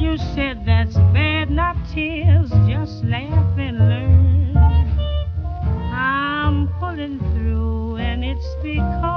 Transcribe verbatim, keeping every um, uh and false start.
You said that's bad, not tears, just laugh and learn. I'm pulling through, and it's because